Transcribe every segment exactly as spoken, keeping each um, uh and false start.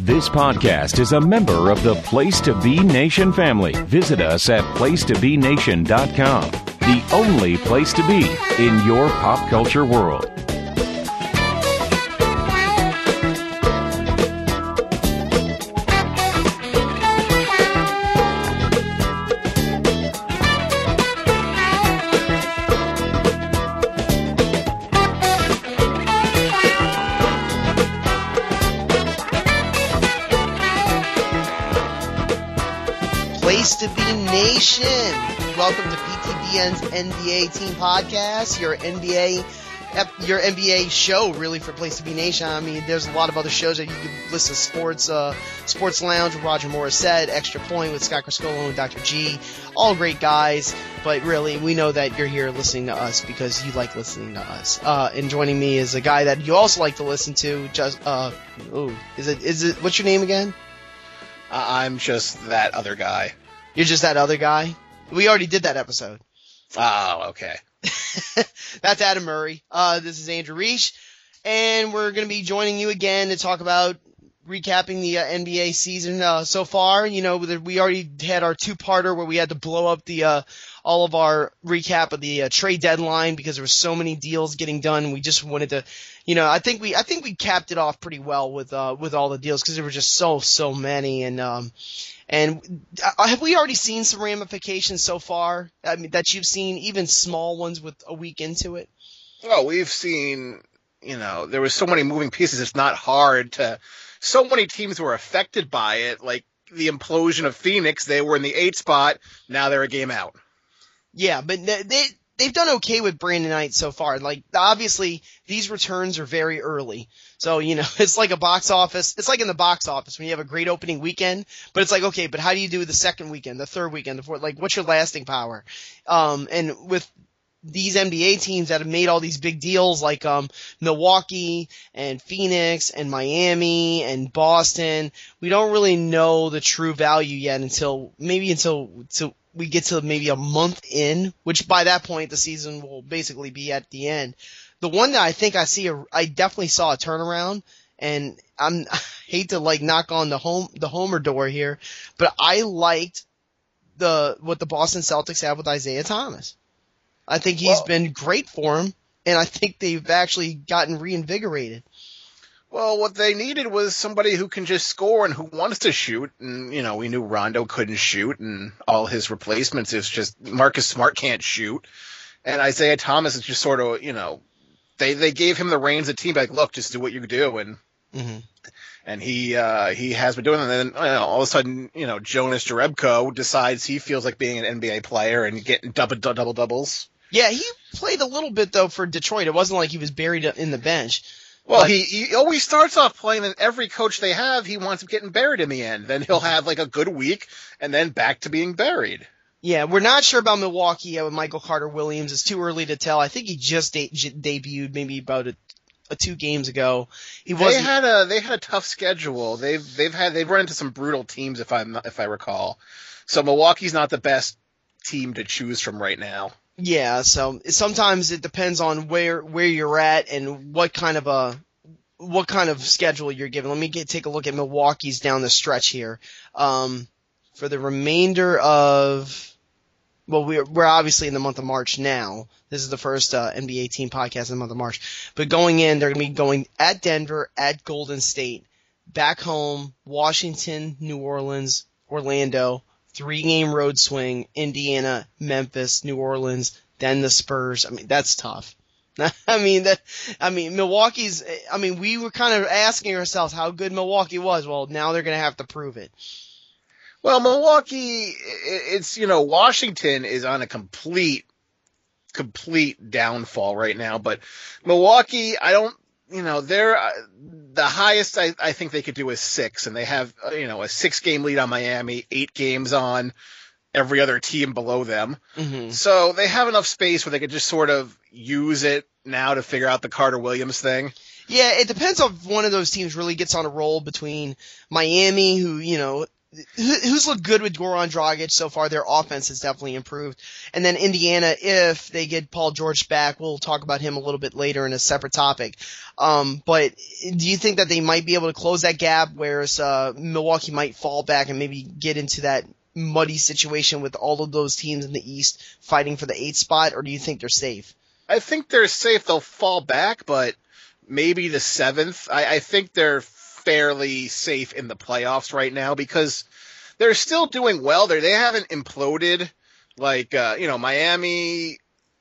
This podcast is a member of the Place to Be Nation family. Visit us at place to be nation dot com, the only place to be in your pop culture world. Place to Be Nation. Welcome to P T B N's N B A Team Podcast, your N B A, your N B A show, really, for Place to Be Nation. I mean, there's a lot of other shows that you can listen to. Sports, uh, Sports Lounge with Roger Morissette, Extra Point with Scott Criscolo and Doctor G, all great guys. But really, we know that you're here listening to us because you like listening to us. Uh, and joining me is a guy that you also like to listen to. Just, uh, oh, is it, is it? What's your name again? Uh, I'm just that other guy. You're just that other guy? We already did that episode. Oh, okay. That's Adam Murray. Uh, this is Andrew Reich. And we're going to be joining you again to talk about recapping the uh, N B A season uh, so far. You know, we already had our two-parter where we had to blow up the uh, all of our recap of the uh, trade deadline because there were so many deals getting done. We just wanted to, you know, I think we I think we capped it off pretty well with uh, with all the deals because there were just so so many. And um, and uh, have we already seen some ramifications so far? I mean, that you've seen, even small ones with a week into it. Well, we've seen, you know, there was so many moving pieces. It's not hard to. So many teams were affected by it, like the implosion of Phoenix. They were in the eight spot. Now they're a game out. Yeah, but they, they've done okay with Brandon Knight so far. Like, obviously, these returns are very early. So, you know, it's like a box office. It's like in the box office when you have a great opening weekend. But it's like, okay, but how do you do the second weekend, the third weekend, the fourth? Like, what's your lasting power? Um, and with these N B A teams that have made all these big deals like um Milwaukee and Phoenix and Miami and Boston, we don't really know the true value yet until maybe until, until we get to maybe a month in, which by that point the season will basically be at the end. The one that I think I see, a, I definitely saw a turnaround, and I'm, I hate to like knock on the home the homer door here, but I liked the what the Boston Celtics have with Isaiah Thomas. I think he's well, been great for him, and I think they've actually gotten reinvigorated. Well, what they needed was somebody who can just score and who wants to shoot. And, you know, we knew Rondo couldn't shoot, and all his replacements is just Marcus Smart can't shoot. And Isaiah Thomas is just sort of, you know, they, they gave him the reins of the team, like, look, just do what you do. And mm-hmm. and he uh, he has been doing it. And then you know, all of a sudden, you know, Jonas Jerebko decides he feels like being an N B A player and getting double double doubles. Yeah, he played a little bit, though, for Detroit. It wasn't like he was buried in the bench. Well, but, he, he always starts off playing, and every coach they have, he wants him getting buried in the end. Then he'll have, like, a good week, and then back to being buried. Yeah, we're not sure about Milwaukee yet with Michael Carter-Williams. It's too early to tell. I think he just de- debuted maybe about a, a two games ago. He they had a they had a tough schedule. They've they've had they've run into some brutal teams, if I if I recall. So Milwaukee's not the best team to choose from right now. Yeah, so sometimes it depends on where where you're at and what kind of a what kind of schedule you're given. Let me get take a look at Milwaukee's down the stretch here. Um, for the remainder of well, we're we're obviously in the month of March now. This is the first uh, N B A team podcast in the month of March. But going in, they're going to be going at Denver, at Golden State, back home, Washington, New Orleans, Orlando. Three-game road swing, Indiana, Memphis, New Orleans, then the Spurs. I mean, that's tough. I mean, that. I mean, Milwaukee's. I mean, we were kind of asking ourselves how good Milwaukee was. Well, now they're going to have to prove it. Well, Milwaukee, it's you know, Washington is on a complete, complete downfall right now. But Milwaukee, I don't. You know, they're uh, the highest I, I think they could do is six, and they have uh, you know a six-game lead on Miami, eight games on every other team below them. Mm-hmm. So they have enough space where they could just sort of use it now to figure out the Carter-Williams thing. Yeah, it depends on if one of those teams really gets on a roll between Miami, who, you know, who's looked good with Goran Dragic so far. Their offense has definitely improved. And then Indiana, if they get Paul George back, we'll talk about him a little bit later in a separate topic. Um, but do you think that they might be able to close that gap, whereas uh, Milwaukee might fall back and maybe get into that muddy situation with all of those teams in the East fighting for the eighth spot, or do you think they're safe? I think they're safe. They'll fall back, but maybe the seventh. I, I think they're fairly safe in the playoffs right now because they're still doing well. They they haven't imploded like uh, you know Miami.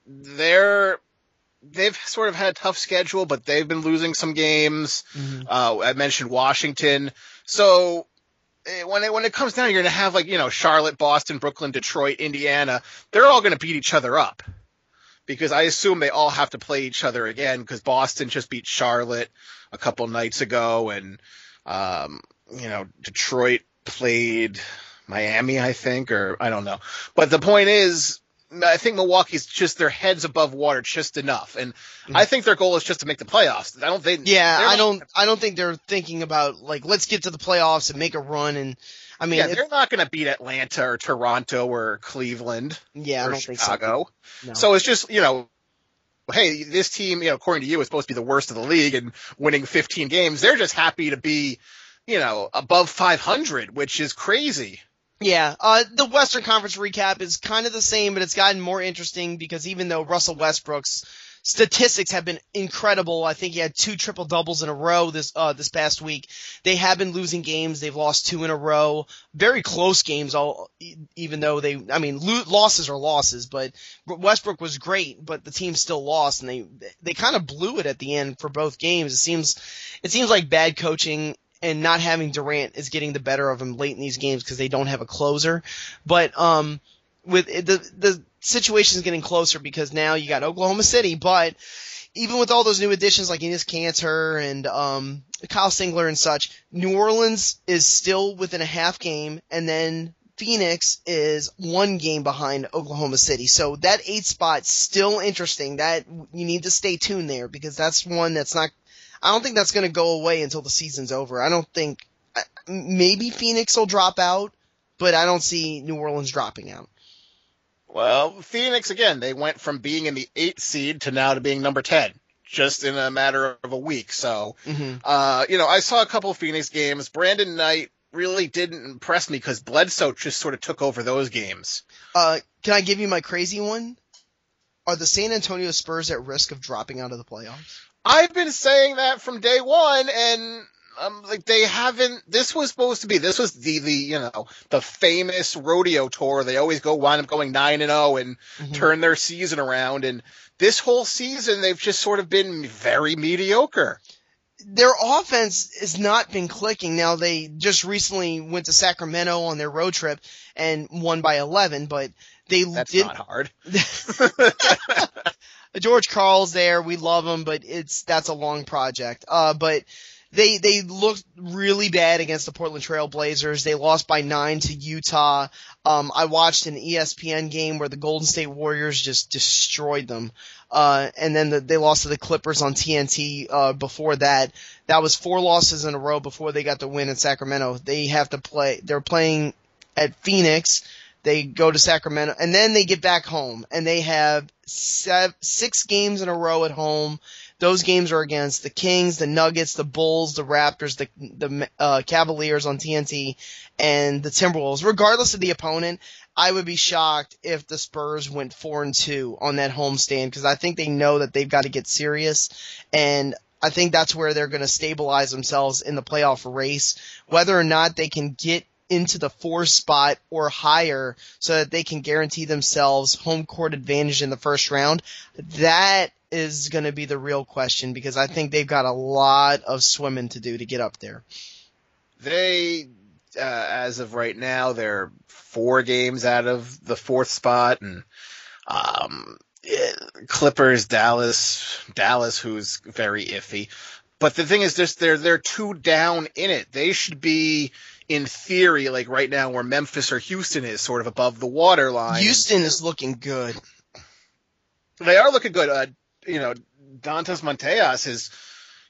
They're they've sort of had a tough schedule, but they've been losing some games. Mm-hmm. Uh, I mentioned Washington, so. When it when it comes down, you're going to have like you know Charlotte, Boston, Brooklyn, Detroit, Indiana. They're all going to beat each other up because I assume they all have to play each other again because Boston just beat Charlotte a couple nights ago, and um, you know Detroit played Miami, I think, or I don't know. But the point is, I think Milwaukee's just their heads above water just enough, and mm-hmm. I think their goal is just to make the playoffs. I don't think. Yeah, I don't. I don't think they're thinking about like let's get to the playoffs and make a run. And I mean, yeah, they're not going to beat Atlanta or Toronto or Cleveland. Yeah, or I don't Chicago. think so. No. So it's just you know, hey, this team, you know, according to you, is supposed to be the worst of the league and winning fifteen games. They're just happy to be, you know, above five hundred, which is crazy. Yeah, uh, the Western Conference recap is kind of the same, but it's gotten more interesting because even though Russell Westbrook's statistics have been incredible, I think he had two triple doubles in a row this uh, this past week. They have been losing games; they've lost two in a row, very close games. All even though they, I mean, lo- losses are losses. But Westbrook was great, but the team still lost, and they they kind of blew it at the end for both games. It seems it seems like bad coaching. And not having Durant is getting the better of him late in these games because they don't have a closer. But um, with the the situation is getting closer because now you got Oklahoma City. But even with all those new additions like Enes Kanter and um, Kyle Singler and such, New Orleans is still within a half game, and then Phoenix is one game behind Oklahoma City. So that eighth spot's still interesting. That you need to stay tuned there because that's one that's not. I don't think that's going to go away until the season's over. I don't think – maybe Phoenix will drop out, but I don't see New Orleans dropping out. Well, Phoenix, again, they went from being in the eighth seed to now to being number ten, just in a matter of a week. So, mm-hmm. uh, you know, I saw a couple of Phoenix games. Brandon Knight really didn't impress me because Bledsoe just sort of took over those games. Uh, can I give you my crazy one? Are the San Antonio Spurs at risk of dropping out of the playoffs? I've been saying that from day one, and um, like they haven't. This was supposed to be. This was the the you know the famous rodeo tour. They always go wind up going nine and zero and mm-hmm. turn their season around. And this whole season, they've just sort of been very mediocre. Their offense has not been clicking. Now they just recently went to Sacramento on their road trip and won by eleven, but they That's did not hard. George Karl's there. We love him, but it's that's a long project. Uh, but they they looked really bad against the Portland Trail Blazers. They lost by nine to Utah. Um, I watched an E S P N game where the Golden State Warriors just destroyed them. Uh, and then the, they lost to the Clippers on T N T uh, before that. That was four losses in a row before they got the win in Sacramento. They have to play. They're playing at Phoenix. They go to Sacramento, and then they get back home, and they have seven, six games in a row at home. Those games are against the Kings, the Nuggets, the Bulls, the Raptors, the the uh, Cavaliers on T N T, and the Timberwolves. Regardless of the opponent, I would be shocked if the Spurs went four and two on that homestand because I think they know that they've got to get serious, and I think that's where they're going to stabilize themselves in the playoff race. Whether or not they can get into the four spot or higher so that they can guarantee themselves home court advantage in the first round, that is going to be the real question because I think they've got a lot of swimming to do to get up there. They, uh, as of right now, they're four games out of the fourth spot, and um, Clippers, Dallas, Dallas, who's very iffy. But the thing is, just they're they're too down in it. They should be, in theory, like right now where Memphis or Houston is, sort of above the waterline. Houston is looking good. They are looking good. Uh, you know, Dantas Monteas is,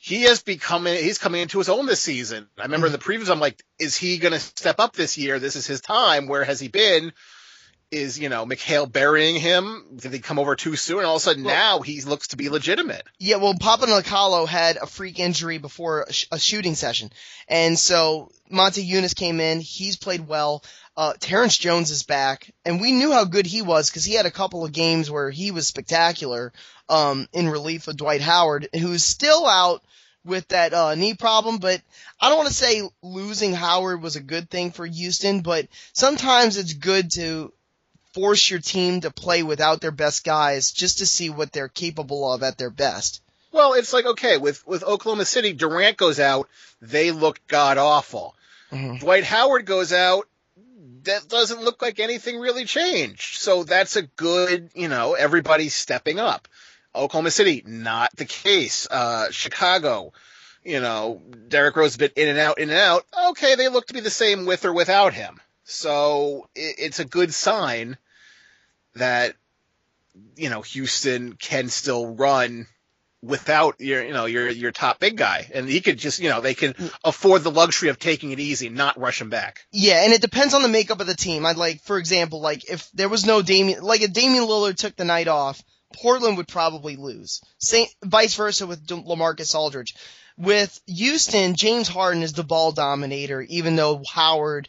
he has become, he's coming into his own this season. I remember mm-hmm. the previews, I'm like, is he going to step up this year? This is his time. Where has he been? Is, you know, McHale burying him? Did he come over too soon? And all of a sudden well, now he looks to be legitimate. Yeah, well, Papa Nicolo had a freak injury before a, sh- a shooting session. And so Monte Eunice came in. He's played well. Uh, Terrence Jones is back. And we knew how good he was because he had a couple of games where he was spectacular um, in relief of Dwight Howard, who's still out with that uh, knee problem. But I don't want to say losing Howard was a good thing for Houston, but sometimes it's good to force your team to play without their best guys just to see what they're capable of at their best. Well, it's like, okay, with, with Oklahoma City, Durant goes out, they look god-awful. Mm-hmm. Dwight Howard goes out, that doesn't look like anything really changed. So that's a good, you know, everybody's stepping up. Oklahoma City, not the case. Uh, Chicago, you know, Derrick Rose has been in and out, in and out. Okay, they look to be the same with or without him. So it, it's a good sign that, you know, Houston can still run without your, you know, your, your top big guy. And he could just, you know, they can afford the luxury of taking it easy, not rush him back. Yeah. And it depends on the makeup of the team. I'd like, for example, like if there was no Damian, like if Damian Lillard took the night off, Portland would probably lose. Same, vice versa with LaMarcus Aldridge. With Houston, James Harden is the ball dominator, even though Howard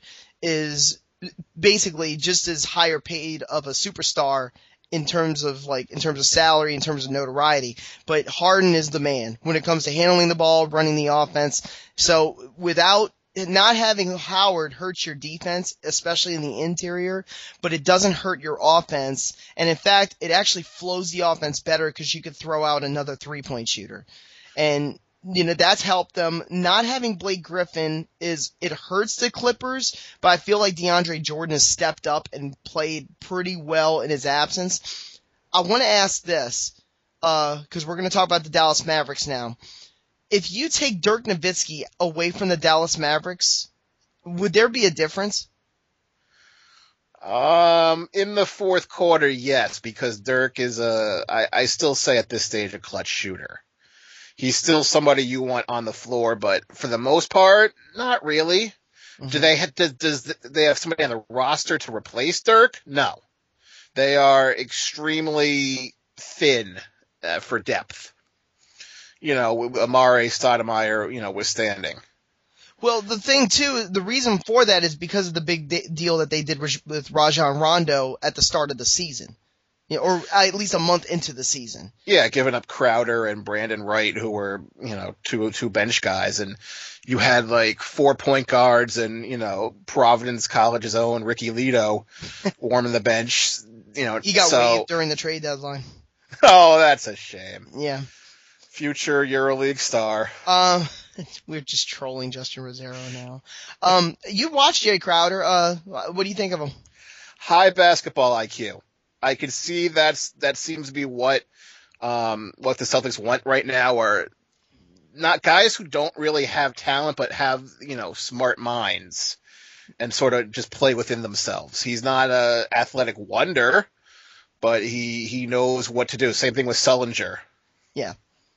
is basically just as higher paid of a superstar in terms of like in terms of salary, in terms of notoriety. But Harden is the man when it comes to handling the ball, running the offense. So without not having Howard hurts your defense, especially in the interior, but it doesn't hurt your offense. And in fact, it actually flows the offense better because you could throw out another three-point shooter. And you know, that's helped them. Not having Blake Griffin is, it hurts the Clippers, but I feel like DeAndre Jordan has stepped up and played pretty well in his absence. I want to ask this, uh, cause we're going to talk about the Dallas Mavericks now. If you take Dirk Nowitzki away from the Dallas Mavericks, would there be a difference? Um, in the fourth quarter, yes, because Dirk is a, I, I still say at this stage, a clutch shooter. He's still somebody you want on the floor, but for the most part, not really. Mm-hmm. Do they have, does, does they have somebody on the roster to replace Dirk? No. They are extremely thin uh, for depth. You know, Amare Stoudemire, you know, withstanding. Well, the thing too, the reason for that is because of the big de- deal that they did with Rajon Rondo at the start of the season. You know, or at least a month into the season. Yeah, giving up Crowder and Brandon Wright, who were, you know, two two bench guys, and you had like four point guards and, you know, Providence College's own Ricky Lito warming the bench. You know, he got so, waived during the trade deadline. Oh, that's a shame. Yeah. Future EuroLeague star. Um, we're just trolling Justin Rosero now. Um, you watched Jay Crowder. Uh, what do you think of him? High basketball I Q. I can see that's that seems to be what um, what the Celtics want right now, are not guys who don't really have talent, but have, you know, smart minds and sort of just play within themselves. He's not a athletic wonder, but he he knows what to do. Same thing with Sullinger. Yeah.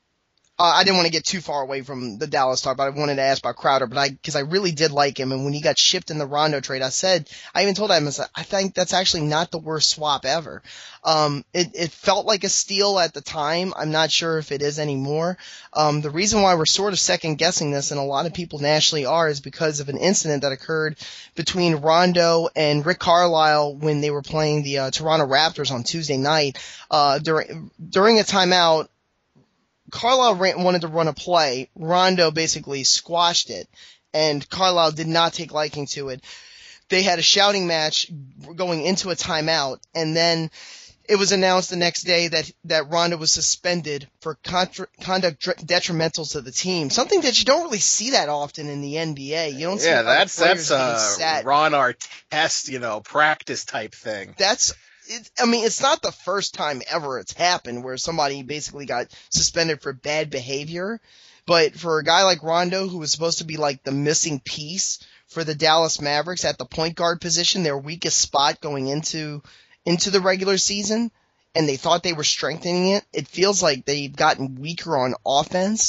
Uh, I didn't want to get too far away from the Dallas talk, but I wanted to ask about Crowder, but I, cause I really did like him. And when he got shipped in the Rondo trade, I said, I even told him, I said, I think that's actually not the worst swap ever. Um, it, it felt like a steal at the time. I'm not sure if it is anymore. Um, the reason why we're sort of second guessing this, and a lot of people nationally are, is because of an incident that occurred between Rondo and Rick Carlisle when they were playing the uh, Toronto Raptors on Tuesday night. Uh, during, during a timeout, Carlisle ran, wanted to run a play. Rondo basically squashed it, and Carlisle did not take liking to it. They had a shouting match going into a timeout, and then it was announced the next day that, that Rondo was suspended for contra- conduct detrimental to the team. Something that you don't really see that often in the N B A. You don't see yeah, that's that's a set. Ron Artest, you know, practice type thing. That's. It, I mean, it's not the first time ever it's happened where somebody basically got suspended for bad behavior, but for a guy like Rondo, who was supposed to be like the missing piece for the Dallas Mavericks at the point guard position, their weakest spot going into into the regular season, and they thought they were strengthening it, it feels like they've gotten weaker on offense,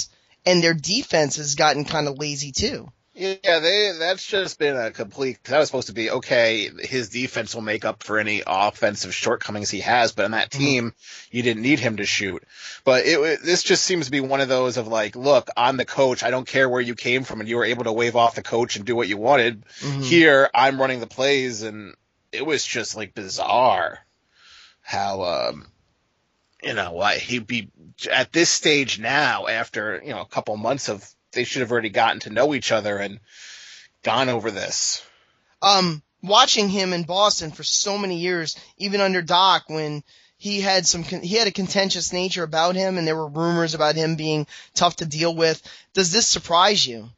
and their defense has gotten kind of lazy too. Yeah, they that's just been a complete. That was supposed to be okay. His defense will make up for any offensive shortcomings he has, but on that team, mm-hmm. you didn't need him to shoot. But it this just seems to be one of those of like, look, I'm the coach. I don't care where you came from, and you were able to wave off the coach and do what you wanted. Mm-hmm. Here, I'm running the plays, and it was just like bizarre how um, you know why he'd be at this stage now after you know a couple months of. They should have already gotten to know each other and gone over this. Um, watching him in Boston for so many years, even under Doc, when he had some, he had a contentious nature about him, and there were rumors about him being tough to deal with. Does this surprise you?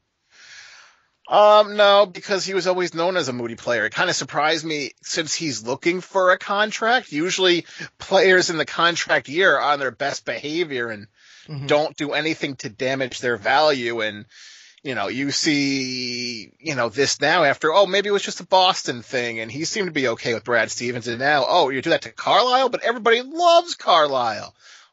Um, no, because he was always known as a moody player. It kind of surprised me since he's looking for a contract. Usually, players in the contract year are on their best behavior and. Mm-hmm. Don't do anything to damage their value. And, you know, you see, you know, this now after, oh, maybe it was just a Boston thing. And he seemed to be okay with Brad Stevens. And now, oh, you do that to Carlisle, but everybody loves Carlisle.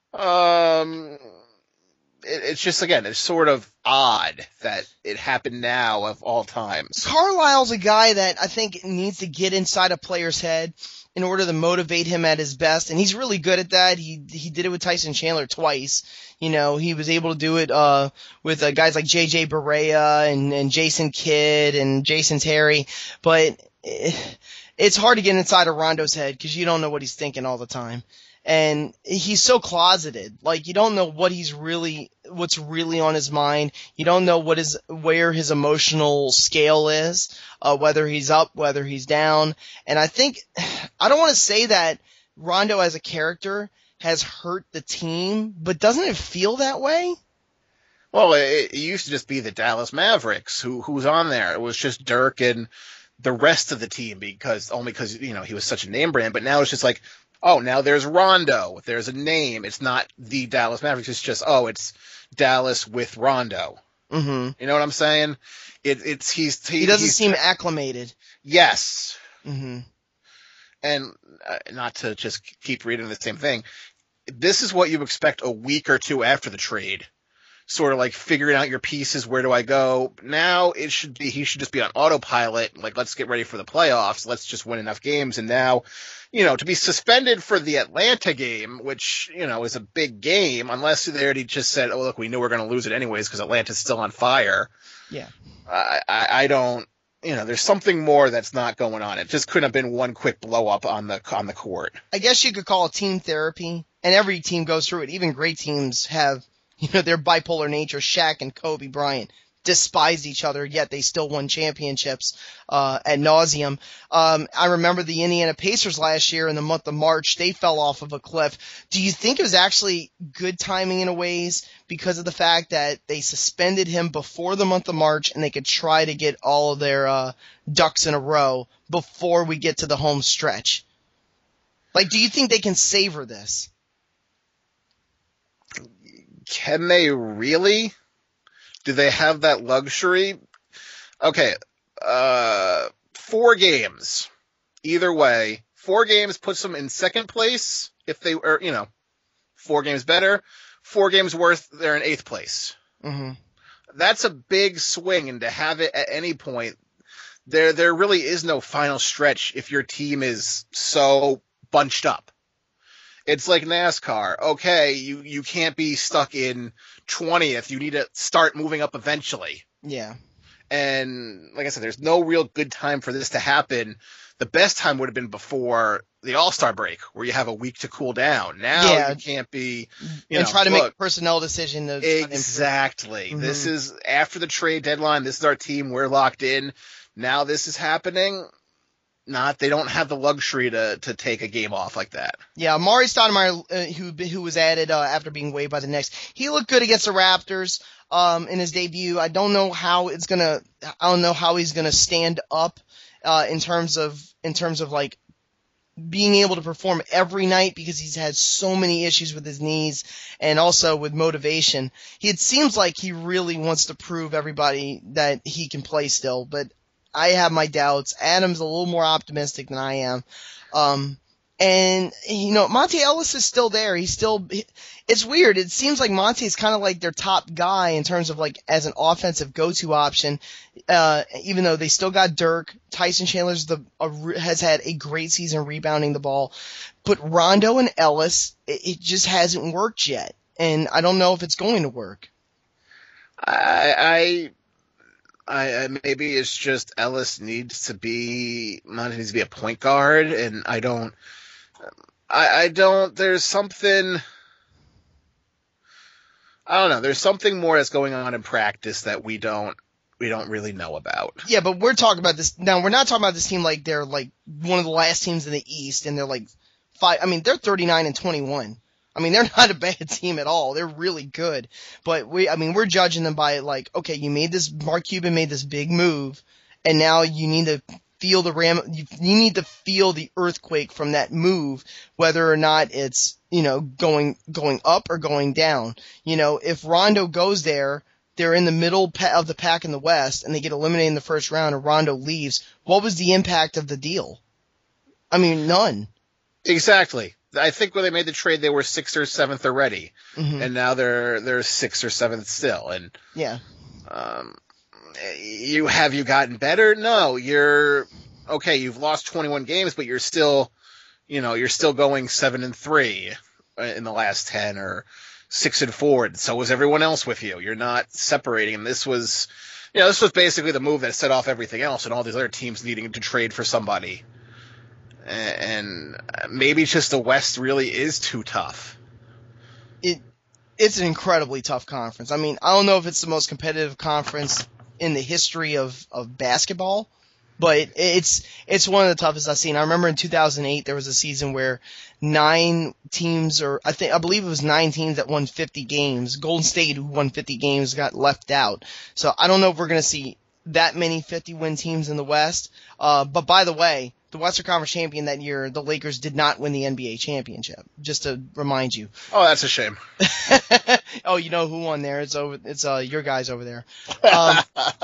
Um, it, it's just, again, it's sort of odd that it happened now of all times. Carlisle's a guy that I think needs to get inside a player's head in order to motivate him at his best, and he's really good at that. He he did it with Tyson Chandler twice. You know, he was able to do it uh with uh, guys like J J Barea and, and Jason Kidd and Jason Terry, but it, it's hard to get inside of Rondo's head because you don't know what he's thinking all the time. And he's so closeted. Like, you don't know what he's really, what's really on his mind. You don't know what is, where his emotional scale is, uh, whether he's up, whether he's down. And I think, I don't want to say that Rondo as a character has hurt the team, but doesn't it feel that way? Well, it, it used to just be the Dallas Mavericks who, who's on there. It was just Dirk and the rest of the team because, only because, you know, he was such a name brand, but now it's just like, oh, now there's Rondo. There's a name. It's not the Dallas Mavericks. It's just, oh, it's Dallas with Rondo. Mm-hmm. You know what I'm saying? It, it's he's he, he doesn't he's, seem acclimated. Yes. Mm-hmm. And uh, not to just keep reading the same thing. This is what you expect a week or two after the trade. Sort of like figuring out your pieces. Where do I go? Now it should be, he should just be on autopilot. Like, let's get ready for the playoffs. Let's just win enough games. And now, you know, to be suspended for the Atlanta game, which, you know, is a big game, unless they already just said, oh, look, we knew we we're going to lose it anyways because Atlanta's still on fire. Yeah. I, I, I don't, you know, there's something more that's not going on. It just couldn't have been one quick blow up on the, on the court. I guess you could call it team therapy, and every team goes through it. Even great teams have, you know, their bipolar nature. Shaq and Kobe Bryant despised each other, yet they still won championships uh, ad nauseum. Um, I remember the Indiana Pacers last year in the month of March. They fell off of a cliff. Do you think it was actually good timing in a ways because of the fact that they suspended him before the month of March and they could try to get all of their uh, ducks in a row before we get to the home stretch? Like, do you think they can savor this? Can they really? Do they have that luxury? Okay, uh, four games. Either way, four games puts them in second place. If they are, you know, four games better. Four games worth, they're in eighth place. Mm-hmm. That's a big swing, and to have it at any point, there there really is no final stretch if your team is so bunched up. It's like NASCAR. Okay, you, you can't be stuck in twentieth. You need to start moving up eventually. Yeah. And like I said, there's no real good time for this to happen. The best time would have been before the All-Star break, where you have a week to cool down. Now yeah. you can't be, you and know, try to look, make a personnel decision. To exactly. Mm-hmm. This is after the trade deadline. This is our team. We're locked in. Now this is happening. Not, they don't have the luxury to, to take a game off like that. Yeah, Amari Stoudemire, uh, who who was added uh, after being waived by the Knicks, he looked good against the Raptors um, in his debut. I don't know how it's gonna, I don't know how he's gonna stand up uh, in terms of in terms of like being able to perform every night because he's had so many issues with his knees and also with motivation. He, it seems like he really wants to prove everybody that he can play still, but I have my doubts. Adam's a little more optimistic than I am. Um, And, you know, Monte Ellis is still there. He's still, it's weird. It seems like Monte's kind of like their top guy in terms of like as an offensive go-to option. Uh, even though they still got Dirk, Tyson Chandler's the, a, has had a great season rebounding the ball, but Rondo and Ellis, it, it just hasn't worked yet. And I don't know if it's going to work. I, I, I maybe it's just Ellis needs to be, Monte needs to be a point guard, and I don't, I, I don't, there's something, I don't know, there's something more that's going on in practice that we don't, we don't really know about. Yeah, but we're talking about this, now we're not talking about this team like they're like one of the last teams in the East, and they're like five, I mean, they're thirty-nine and twenty-one. I mean, they're not a bad team at all. They're really good. But we, I mean, we're judging them by like, okay, you made this, Mark Cuban made this big move, and now you need to feel the ram, you, you need to feel the earthquake from that move, whether or not it's, you know, going, going up or going down. You know, if Rondo goes there, they're in the middle of the pack in the West, and they get eliminated in the first round, and Rondo leaves. What was the impact of the deal? I mean, none. Exactly. I think when they made the trade, they were sixth or seventh already, mm-hmm. and now they're they're sixth or seventh still. And yeah, um, you have you gotten better? No, you're okay. You've lost twenty-one games, but you're still, you know, you're still going seven and three in the last ten, or six and four. And so was everyone else with you. You're not separating. And this was, you know, this was basically the move that set off everything else, and all these other teams needing to trade for somebody. And maybe just the West really is too tough. It it's an incredibly tough conference. I mean, I don't know if it's the most competitive conference in the history of, of basketball, but it's it's one of the toughest I've seen. I remember in two thousand eight there was a season where nine teams, or I think I believe it was nine teams that won fifty games. Golden State, who won fifty games, got left out. So I don't know if we're going to see that many fifty-win teams in the West. Uh, but by the way, the Western Conference champion that year, the Lakers did not win the N B A championship, just to remind you. Oh, that's a shame. Oh, you know who won there? It's over. It's uh, your guys over there. Um,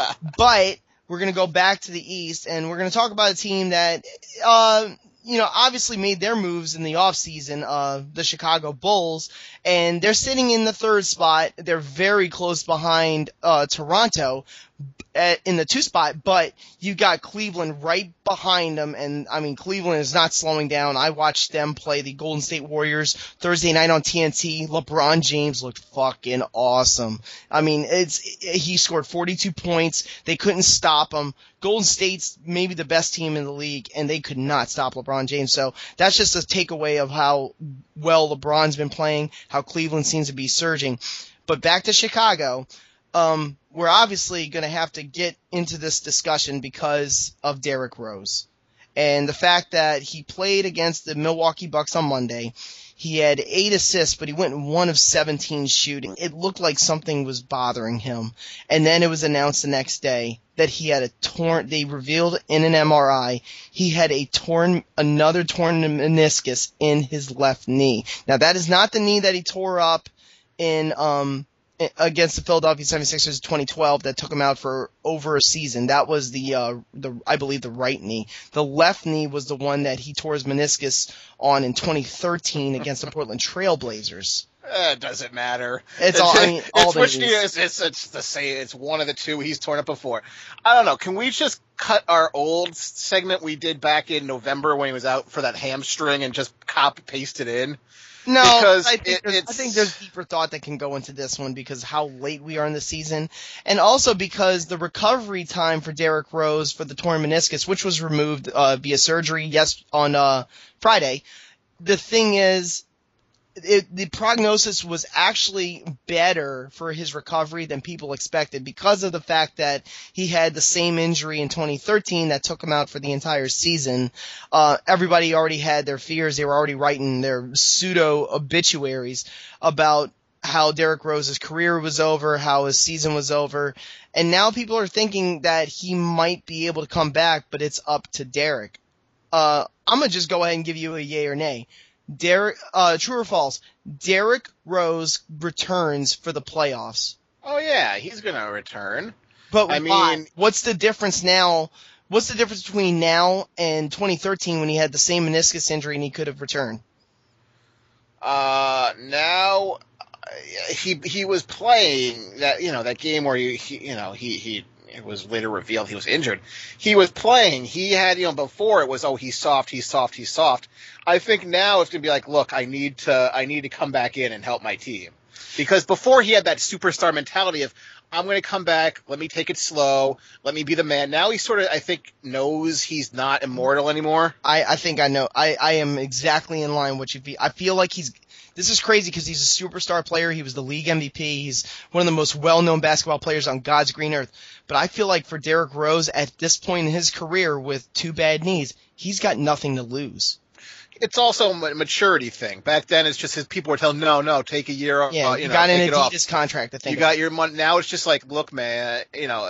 but we're going to go back to the East, and we're going to talk about a team that, uh, you know, obviously made their moves in the offseason, uh, the Chicago Bulls, and they're sitting in the third spot. They're very close behind uh, Toronto at, in the two spot, but you got Cleveland right behind them, and I mean, Cleveland is not slowing down. I watched them play the Golden State Warriors Thursday night on T N T. LeBron James looked fucking awesome. I mean, it's he scored forty-two points. They couldn't stop him. Golden State's maybe the best team in the league, and they could not stop LeBron James. So that's just a takeaway of how well LeBron's been playing, how Cleveland seems to be surging. But back to Chicago. Um, we're obviously going to have to get into this discussion because of Derrick Rose and the fact that he played against the Milwaukee Bucks on Monday. He had eight assists, but he went one of seventeen shooting. It looked like something was bothering him. And then it was announced the next day that he had a torn, they revealed in an M R I, he had a torn, another torn meniscus in his left knee. Now that is not the knee that he tore up in, um, against the Philadelphia seventy-sixers in twenty twelve that took him out for over a season. That was the, uh, the, I believe the right knee. The left knee was the one that he tore his meniscus on in twenty thirteen against the Portland Trail Blazers. Uh, it doesn't matter. It's all, I mean, all it's which knee is, it's, it's the same, it's one of the two he's torn up before. I don't know. Can we just cut our old segment we did back in November when he was out for that hamstring and just copy paste it in? No, because I think, it, I think there's deeper thought that can go into this one because how late we are in the season, and also because the recovery time for Derrick Rose for the torn meniscus, which was removed uh, via surgery, yes, on uh, Friday. The thing is, it, the prognosis was actually better for his recovery than people expected because of the fact that he had the same injury in twenty thirteen that took him out for the entire season. Uh, everybody already had their fears. They were already writing their pseudo obituaries about how Derrick Rose's career was over, how his season was over. And now people are thinking that he might be able to come back, but it's up to Derrick. Uh, I'm going to just go ahead and give you a yay or nay. Derrick, uh, true or false? Derrick Rose returns for the playoffs. Oh yeah, he's gonna return. But I why? mean, What's the difference now What's the difference between now and twenty thirteen when he had the same meniscus injury and he could have returned? Uh, now he he was playing that you know that game where he, he you know he he it was later revealed he was injured. He was playing. He had you know before it was oh he's soft he's soft he's soft. I think now it's gonna be like look I need to I need to come back in and help my team because before he had that superstar mentality of I'm going to come back. Let me take it slow. Let me be the man. Now he sort of, I think, knows he's not immortal anymore. I, I think I know. I, I am exactly in line with you. I feel like he's – this is crazy because he's a superstar player. He was the league M V P. He's one of the most well-known basketball players on God's green earth. But I feel like for Derrick Rose at this point in his career with two bad knees, he's got nothing to lose. It's also a maturity thing. Back then, it's just his people were telling, no, no, take a year off. Yeah, uh, you, you know, got an take it Adidas off. contract. I think you got your money. Now it's just like, look, man, you know,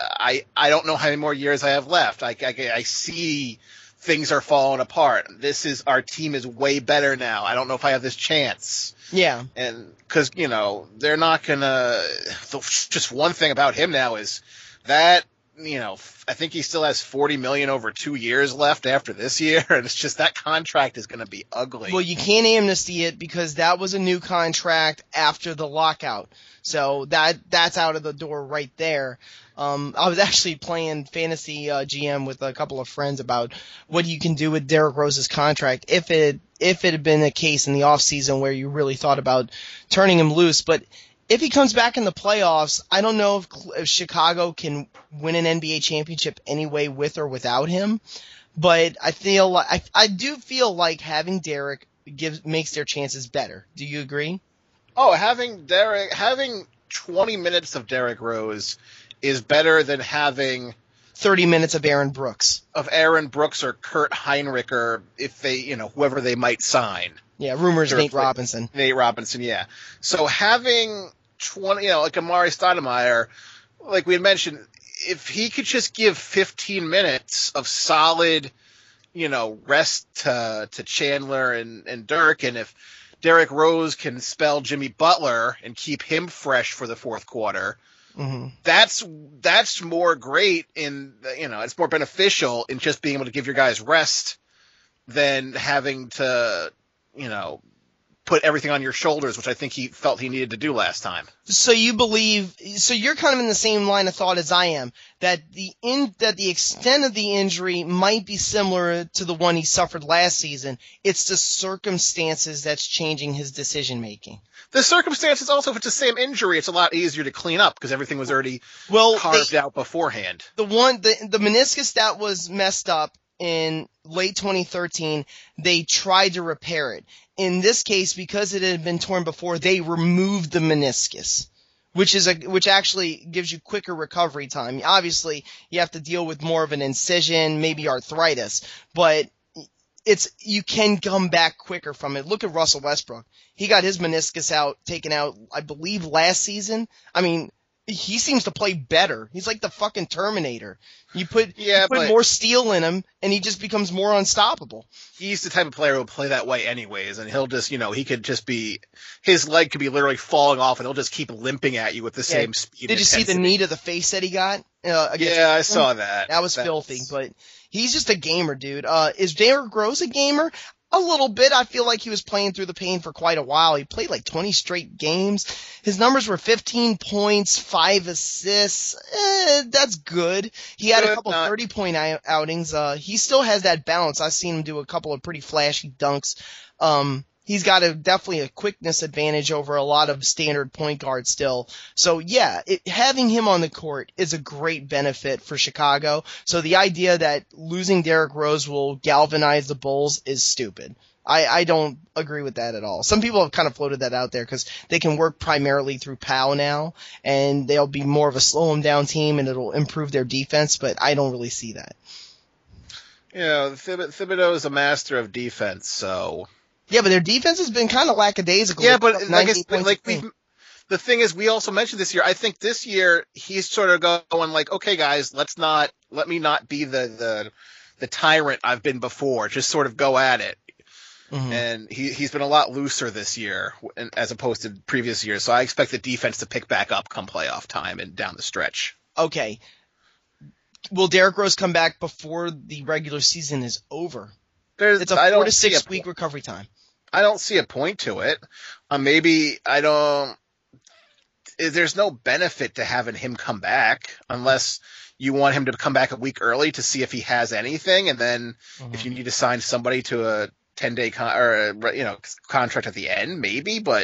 I I don't know how many more years I have left. I, I, I see things are falling apart. This is our team is way better now. I don't know if I have this chance. Yeah, and because you know they're not gonna. Just one thing about him now is that. You know, I think he still has forty million over two years left after this year, and it's just that contract is going to be ugly. Well, you can't amnesty it because that was a new contract after the lockout, so that that's out of the door right there. Um, I was actually playing fantasy uh, G M with a couple of friends about what you can do with Derrick Rose's contract if it if it had been a case in the off season where you really thought about turning him loose, but. If he comes back in the playoffs, I don't know if, if Chicago can win an N B A championship anyway with or without him. But I feel like I, I do feel like having Derrick gives makes their chances better. Do you agree? Oh, having Derrick having twenty minutes of Derrick Rose is better than having thirty minutes of Aaron Brooks. Of Aaron Brooks or Kurt Heinrich or if they, you know, whoever they might sign. Yeah, rumors Nate Robinson. Nate Robinson, yeah. So having twenty, you know, like Amari Stoudemire, like we had mentioned, if he could just give fifteen minutes of solid, you know, rest to to Chandler and, and Dirk, and if Derrick Rose can spell Jimmy Butler and keep him fresh for the fourth quarter, mm-hmm. that's that's more great in, you know, it's more beneficial in just being able to give your guys rest than having to, you know, put everything on your shoulders, which I think he felt he needed to do last time. So you believe, so you're kind of in the same line of thought as I am, that the in, that the extent of the injury might be similar to the one he suffered last season. It's the circumstances that's changing his decision making. The circumstances also, if it's the same injury, it's a lot easier to clean up because everything was already well, carved they, out beforehand. The one, the, the meniscus that was messed up in late twenty thirteen, they tried to repair it. In this case, because it had been torn before, they removed the meniscus, which is a which actually gives you quicker recovery time. Obviously, you have to deal with more of an incision, maybe arthritis, but it's you can come back quicker from it. Look at Russell Westbrook. He got his meniscus out, taken out, I believe, last season. I mean, he seems to play better. He's like the fucking Terminator. You put, yeah, you put but more steel in him, and he just becomes more unstoppable. He's the type of player who will play that way anyways, and he'll just, you know, he could just be, his leg could be literally falling off, and he'll just keep limping at you with the yeah. same speed. Did you see the knee to the face that he got? Uh, yeah, I saw that. That was That's... filthy, but he's just a gamer, dude. Uh, is Derrick Rose a gamer? A little bit. I feel like he was playing through the pain for quite a while. He played like twenty straight games. His numbers were fifteen points, five assists. Eh, that's good. He had good, a couple not... thirty-point outings. Uh, he still has that balance. I've seen him do a couple of pretty flashy dunks. Um, he's got a definitely a quickness advantage over a lot of standard point guards still. So yeah, it, having him on the court is a great benefit for Chicago. So the idea that losing Derrick Rose will galvanize the Bulls is stupid. I, I don't agree with that at all. Some people have kind of floated that out there because they can work primarily through Powell now, and they'll be more of a slow him down team, and it'll improve their defense, but I don't really see that. You know, Thib- Thibodeau is a master of defense, so... Yeah, but their defense has been kind of lackadaisical. Yeah, but like, like we, the thing is, we also mentioned this year. I think this year he's sort of going like, okay, guys, let's not let me not be the the, the tyrant I've been before. Just sort of go at it. Mm-hmm. And he he's been a lot looser this year as opposed to previous years. So I expect the defense to pick back up come playoff time and down the stretch. Okay. will Derrick Rose come back before the regular season is over? There's, It's a I four don't to see six a- week recovery time. I don't see a point to it. Uh, maybe I don't. There's no benefit to having him come back unless you want him to come back a week early to see if he has anything, and then Mhm. if you need to sign somebody to a ten day con- or a, you know contract at the end, maybe. But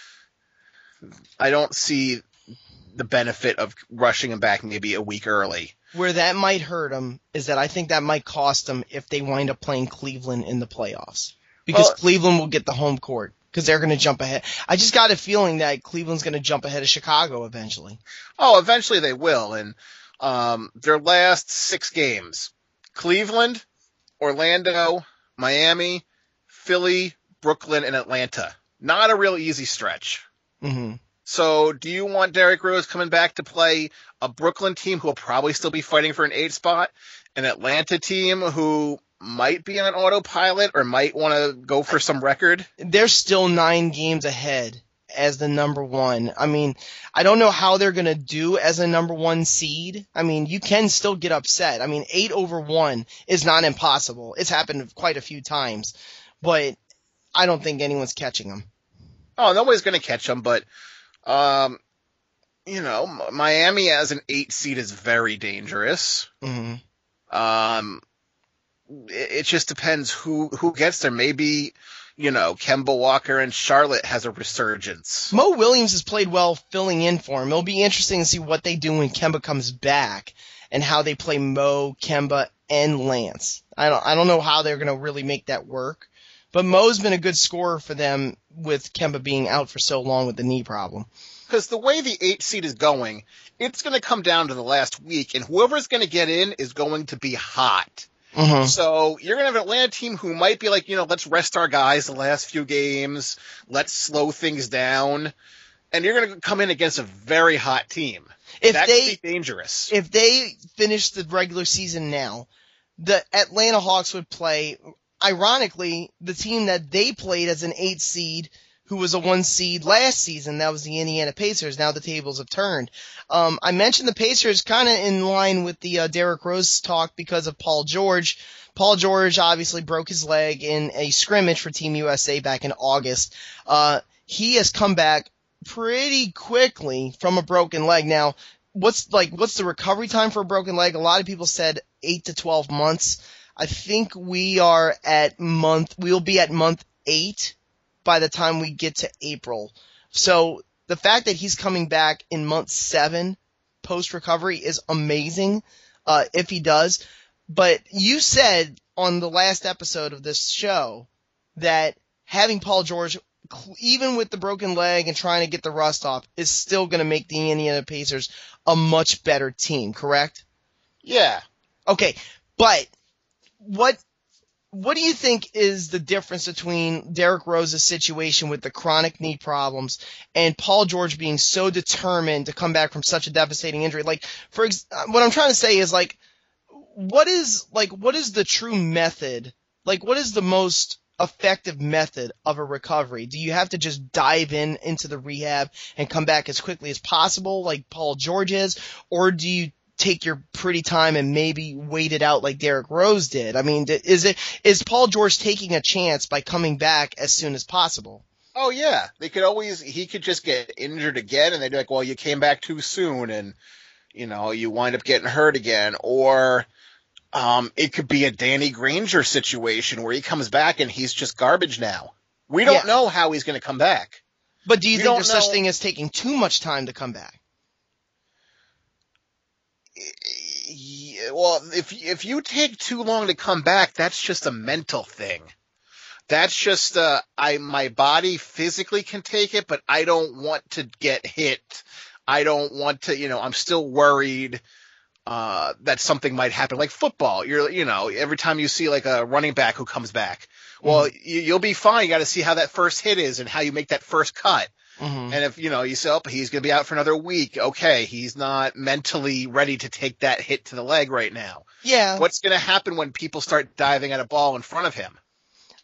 I don't see the benefit of rushing him back maybe a week early. Where that might hurt him is that I think that might cost them if they wind up playing Cleveland in the playoffs. Because Well- Cleveland will get the home court because they're going to jump ahead. I just got a feeling that Cleveland's going to jump ahead of Chicago eventually. Oh, eventually they will. And um, their last six games: Cleveland, Orlando, Miami, Philly, Brooklyn, and Atlanta. Not a real easy stretch. Mm-hmm. So do you want Derrick Rose coming back to play a Brooklyn team who will probably still be fighting for an eight spot, an Atlanta team who might be on autopilot or might want to go for some record? They're still nine games ahead as the number one. I mean, I don't know how they're going to do as a number one seed. I mean, you can still get upset. I mean, eight over one is not impossible. It's happened quite a few times, but I don't think anyone's catching them. Oh, nobody's going to catch them, but um, you know, Miami as an eight seed is very dangerous. Mm-hmm. Um, it, it just depends who who gets there. Maybe, you know, Kemba Walker and Charlotte has a resurgence. Mo Williams has played well filling in for him. It'll be interesting to see what they do when Kemba comes back and how they play Mo, Kemba, and Lance. I don't I don't know how they're going to really make that work. But Mo's been a good scorer for them with Kemba being out for so long with the knee problem. Because the way the eight seed is going, it's going to come down to the last week, and whoever's going to get in is going to be hot. Mm-hmm. So you're going to have an Atlanta team who might be like, you know, let's rest our guys the last few games, let's slow things down, and you're going to come in against a very hot team. If that they could be dangerous. if they finish the regular season now, the Atlanta Hawks would play, ironically, the team that they played as an eight seed, who was a one seed last season. That was the Indiana Pacers. Now the tables have turned. Um, I mentioned the Pacers kind of in line with the uh, Derrick Rose talk because of Paul George. Paul George obviously broke his leg in a scrimmage for Team U S A back in August. Uh, he has come back pretty quickly from a broken leg. Now, what's like what's the recovery time for a broken leg? A lot of people said eight to twelve months. I think we are at month. We'll be at month eight by the time we get to April. So the fact that he's coming back in month seven post recovery is amazing. Uh, if he does, but you said on the last episode of this show that having Paul George, even with the broken leg and trying to get the rust off, is still going to make the Indiana Pacers a much better team, correct? Yeah. Okay, but what what do you think is the difference between Derrick Rose's situation with the chronic knee problems and Paul George being so determined to come back from such a devastating injury? Like, for ex- what I'm trying to say is, like, what is like what is the true method? Like, what is the most effective method of a recovery? Do you have to just dive in into the rehab and come back as quickly as possible like Paul George is, or do you take your pretty time and maybe wait it out like Derrick Rose did? I mean, is it is Paul George taking a chance by coming back as soon as possible? Oh yeah, they could always he could just get injured again, and they'd be like, well, you came back too soon, and you know you wind up getting hurt again, or um, it could be a Danny Granger situation where he comes back and he's just garbage now. We don't Yeah. know how he's going to come back. But do you We think don't there's such know- thing as taking too much time to come back? Yeah, well, if if you take too long to come back, that's just a mental thing. That's just uh, I my body physically can take it, but I don't want to get hit. I don't want to, you know, I'm still worried uh, that something might happen. Like football, you're, you know, every time you see like a running back who comes back, well, Mm-hmm. you, you'll be fine. You got to see how that first hit is and how you make that first cut. Mm-hmm. And if, you know, you say, oh, he's going to be out for another week. Okay, he's not mentally ready to take that hit to the leg right now. Yeah. What's going to happen when people start diving at a ball in front of him?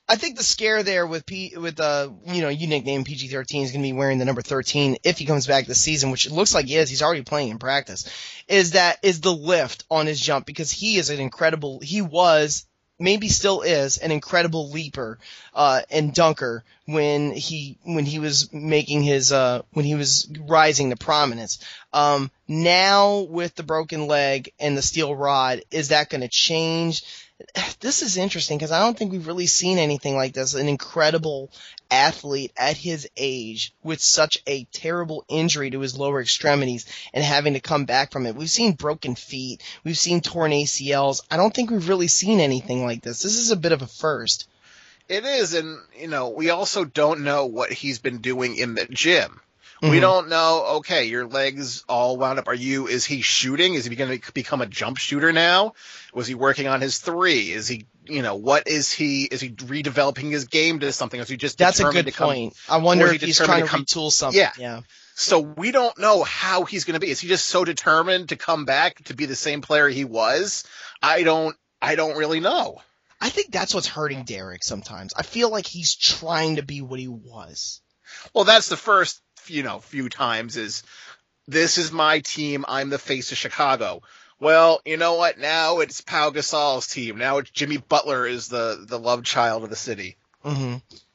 I think the scare there with P, with uh, you know, you nicknamed P G thirteen is going to be wearing the number thirteen if he comes back this season, which it looks like he is. He's already playing in practice. Is that is the lift on his jump, because he is an incredible. He was, maybe still is, an incredible leaper uh, and dunker when he when he was making his uh, when he was rising to prominence. Um, now with the broken leg and the steel rod, is that going to change? This is interesting because I don't think we've really seen anything like this. An incredible athlete at his age with such a terrible injury to his lower extremities and having to come back from it. We've seen broken feet. We've seen torn A C Ls. I don't think we've really seen anything like this. This is a bit of a first. It is, and, you know, we also don't know what he's been doing in the gym. Mm-hmm. We don't know, okay, your legs all wound up. Are you, is he shooting? Is he going to become a jump shooter now? Was he working on his three? Is he, you know, what is he, is he redeveloping his game to something? Is he just That's a determined good to come, point. I wonder or if he he's trying to come- retool something. Yeah. yeah. So we don't know how he's going to be. Is he just so determined to come back to be the same player he was? I don't, I don't really know. I think that's what's hurting Derek sometimes. I feel like he's trying to be what he was. Well, that's the first, you know, few times is, this is my team, I'm the face of Chicago. Well, you know what? Now it's Pau Gasol's team. Now it's Jimmy Butler is the, the love child of the city. Mm-hmm.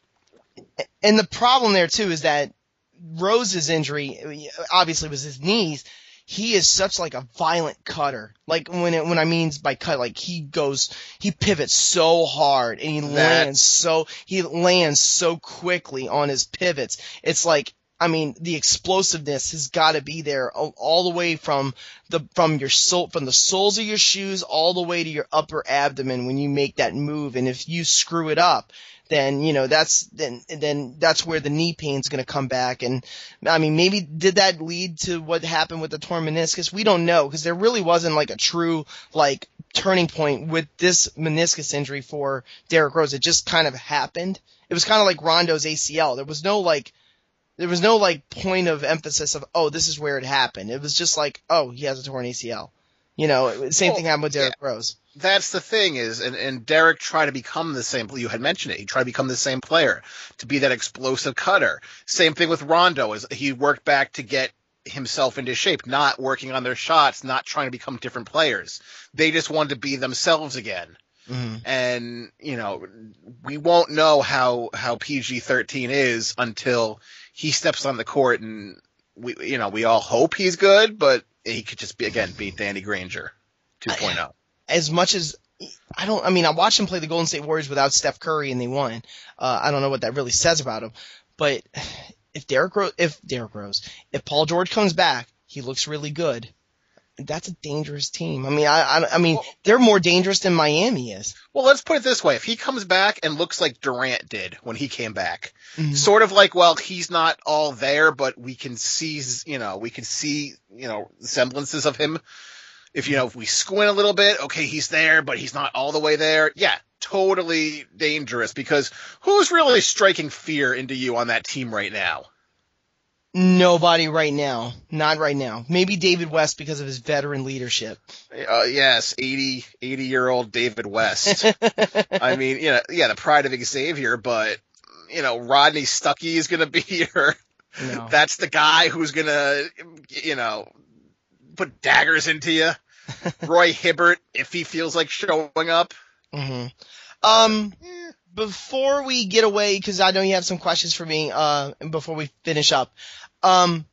And the problem there, too, is that Rose's injury obviously was his knees. He is such like a violent cutter. Like when it, when I mean by cut, like he goes, he pivots so hard and he That- lands so, he lands so quickly on his pivots. It's like, I mean, the explosiveness has got to be there all, all the way from the, from your sole, from the soles of your shoes all the way to your upper abdomen when you make that move. And if you screw it up, then, you know, that's, then, then that's where the knee pain's going to come back. And I mean, maybe did that lead to what happened with the torn meniscus? We don't know, because there really wasn't like a true, like, turning point with this meniscus injury for Derrick Rose. It just kind of happened. It was kind of like Rondo's A C L. There was no like, there was no like point of emphasis of, oh, this is where it happened. It was just like, oh, he has a torn A C L. You know, same Well, thing happened with Derrick yeah. Rose. That's the thing is, and, and Derek tried to become the same, you had mentioned it, he tried to become the same player, to be that explosive cutter. Same thing with Rondo, is he worked back to get himself into shape, not working on their shots, not trying to become different players. They just wanted to be themselves again. Mm-hmm. And, you know, we won't know how, how P G thirteen is until he steps on the court, and we, you know, we all hope he's good, but he could just be, again, beat Danny Granger two point oh. As much as I don't, I mean, I watched him play the Golden State Warriors without Steph Curry and they won. Uh, I don't know what that really says about him, but if Derrick Rose, if Derrick Rose, if Paul George comes back, he looks really good. That's a dangerous team. I mean, I, I, I mean, they're more dangerous than Miami is. Well, let's put it this way. If he comes back and looks like Durant did when he came back, Mm-hmm. sort of like, well, he's not all there, but we can see, you know, we can see, you know, semblances of him. If, you know, if we squint a little bit, okay, he's there, but he's not all the way there. Yeah, totally dangerous, because who's really striking fear into you on that team right now? Nobody right now. Not right now. Maybe David West because of his veteran leadership. Uh, yes, eighty, eighty year old David West. I mean, you know, yeah, the pride of Xavier, but, you know, Rodney Stuckey is going to be here. No. That's the guy who's going to, you know, put daggers into you. Roy Hibbert, if he feels like showing up. Mm-hmm. Um, before we get away, because I know you have some questions for me, uh, before we finish up. Um,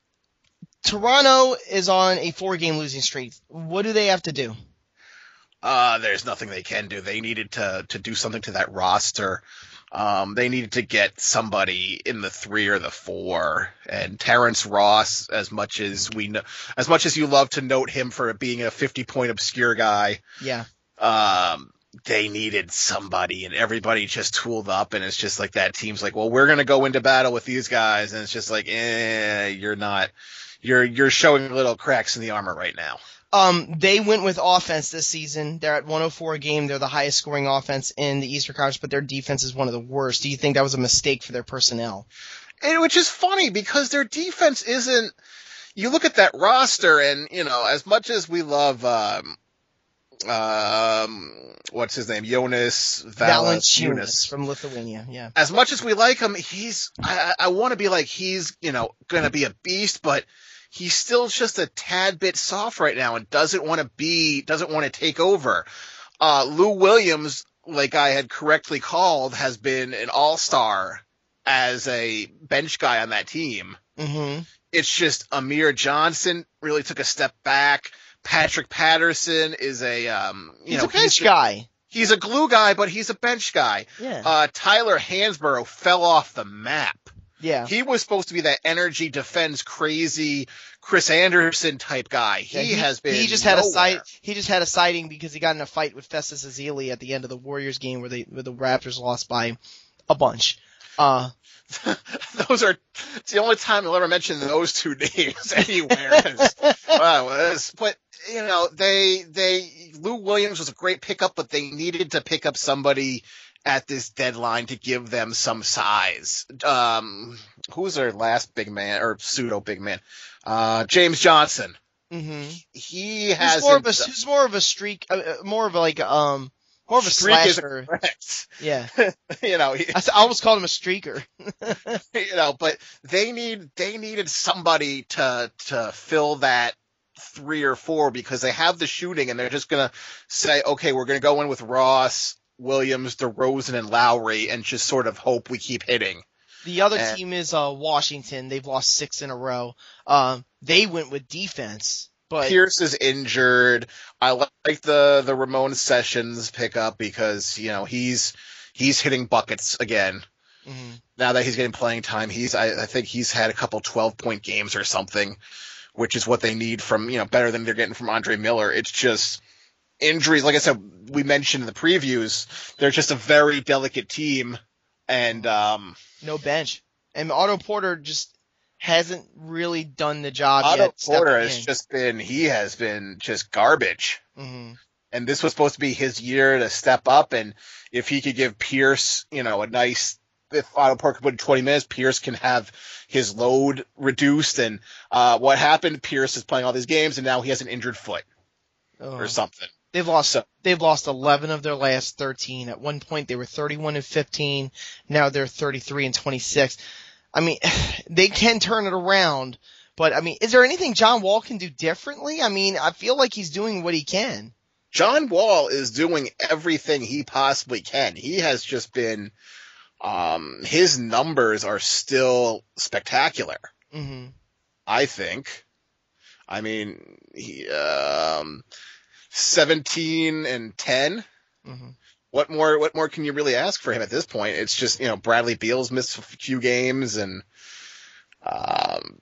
Toronto is on a four-game losing streak. What do they have to do? Uh, there's nothing they can do. They needed to to do something to that roster. Um, they needed to get somebody in the three or the four. And Terrence Ross, as much as we know, as much as you love to note him for being a fifty-point obscure guy, Yeah. um, they needed somebody, and everybody just tooled up, and it's just like that team's like, well, we're gonna go into battle with these guys, and it's just like, eh, you're not, you're you're showing little cracks in the armor right now. Um, they went with offense this season. They're at one oh four a game. They're the highest scoring offense in the Eastern Conference, but their defense is one of the worst. Do you think that was a mistake for their personnel? And which is funny, because their defense isn't. You look at that roster, and, you know, as much as we love, um, um, what's his name? Jonas Valanciunas Valanciunas from Lithuania. Yeah. As much as we like him, he's I, I want to be like he's you know going to be a beast, but he's still just a tad bit soft right now and doesn't want to be doesn't want to take over. Uh, Lou Williams, like I had correctly called, has been an all-star as a bench guy on that team. Mm-hmm. It's just Amir Johnson really took a step back. Patrick Patterson is a um, you he's know a bench he's guy. He's a glue guy, but he's a bench guy. Yeah. Uh, Tyler Hansborough fell off the map. Yeah. He was supposed to be that energy defense crazy Chris Anderson type guy. He, Yeah, he has been He just had nowhere. a sight. He just had a sighting because he got in a fight with Festus Ezeli at the end of the Warriors game where they where the Raptors lost by a bunch. Uh, Those are it's the only time I'll ever mention those two names anywhere. 'Cause, wow, it's- but you know, they they Lou Williams was a great pickup, but they needed to pick up somebody at this deadline to give them some size. Um, who's their last big man or pseudo big man? Uh, James Johnson. mm-hmm. He Who's has more of a who's more of a streak, uh, more of a, like um more of a streak is slasher. correct. Yeah. you know, he, I, s- I almost called him a streaker. you know, but they need they needed somebody to to fill that three or four because they have the shooting and they're just gonna say, okay, we're gonna go in with Ross, Williams, DeRozan, and Lowry, and just sort of hope we keep hitting. The other And- team is uh Washington. They've lost six in a row. Um, they went with defense, but Pierce is injured. I like the the Ramon Sessions pickup because you know he's he's hitting buckets again. Mhm. Now that he's getting playing time, he's I, I think he's had a couple twelve point games or something, which is what they need from you know better than they're getting from Andre Miller. It's just injuries. Like I said, we mentioned in the previews, they're just a very delicate team, and um, no bench. And Otto Porter just hasn't really done the job Otto yet. Porter stepping has in. just been he has been just garbage. Mhm. And this was supposed to be his year to step up, and if he could give Pierce, you know, a nice, if Otto Porter could put in twenty minutes, Pierce can have his load reduced. And uh, what happened? Pierce is playing all these games, and now he has an injured foot Ugh. or something. They've lost. So- They've lost eleven of their last thirteen. At one point, they were thirty-one and fifteen. Now they're thirty-three and twenty-six. I mean, they can turn it around, but I mean, is there anything John Wall can do differently? I mean, I feel like he's doing what he can. John Wall is doing everything he possibly can. He has just been, um, his numbers are still spectacular. Mm-hmm. I think. I mean, he, um, seventeen and ten. Mm-hmm. What more, what more can you really ask for him at this point? It's just, you know, Bradley Beal's missed a few games and, um,